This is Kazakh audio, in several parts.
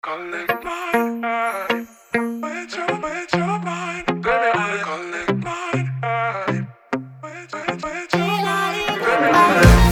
Collect mine, with your mind, baby, I collect mine, with your mind, baby, I.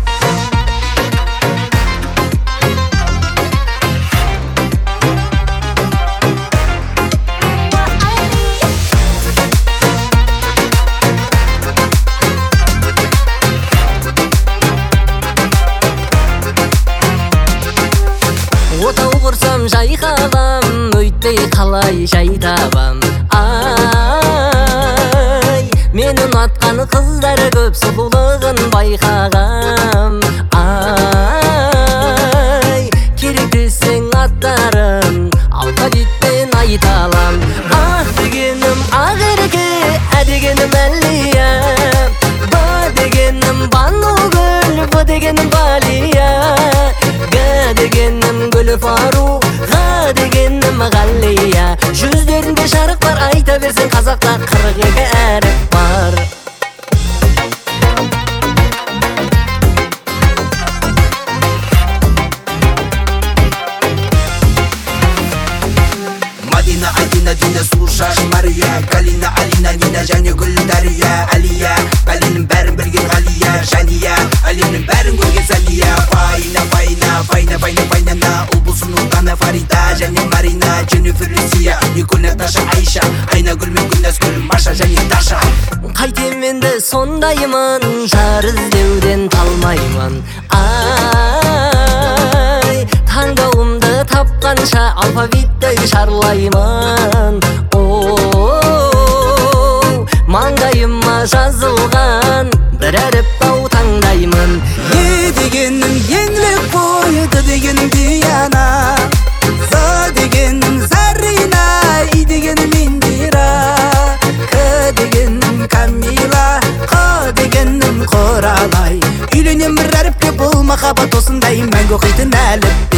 Отау құрсам жай қалам, өйтпей қалай жай табам. Ай, мен ұнатқан қыздары көп, сұлулығын байқағам. Ай, керек десең аттарын алфавитпен айталам. Ақ дегенім ақ ереке, ә дегенім әлия, ба дегенім банугүл, бұ дегенім балия, га дегенім гүл фару, ға дегенім ғалия. Жүздерінде жарық бар, айта берсең қазақта 42 әріп бар. Мадина, Адина, Дина, Сушаш, Мария, Калина, Алина, Нина, және гүл Дария, Алия, Галинің бәрін білген Ғалия, Жания, Алинің бәрін көрген Сания. Файна, файна, файна, файна, файнана, ұлбұлсын ұлғана Фарида, және Марина, Дженнифер, Люсия, Николь, Наташа, Айша, Айнагүл мен Гүлназгүл, Маша және Таша. Қайтем енді сондаймын, жар іздеуден талмаймын. Ай, таңдауымды тапқанша алфавитті шарлаймын. Оу, маңдайыма жазылған бір әріп тау таңдаймын. Е дегеннің еңлік бойы, Д дегенің Диана, З дегенің Зарина, И дегенің Индира, К дегенің Камила, Қ дегенің Құралай. Үйленем бір әріпке, бұл махаббат осындай мәңгі оқитын әліп.